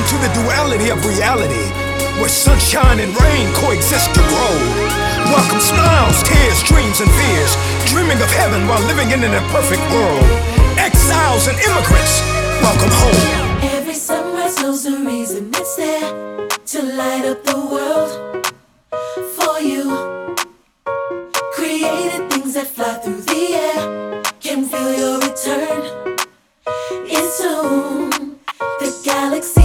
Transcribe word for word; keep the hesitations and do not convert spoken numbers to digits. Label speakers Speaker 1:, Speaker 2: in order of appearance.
Speaker 1: to the duality of reality, where sunshine and rain coexist to grow. Welcome smiles, tears, dreams, and fears, dreaming of heaven while living in an imperfect world. Exiles and immigrants, welcome home.
Speaker 2: Every sunrise knows a reason it's there to light up the world for you. Created things that fly through the air, can feel your return. It's soon the galaxy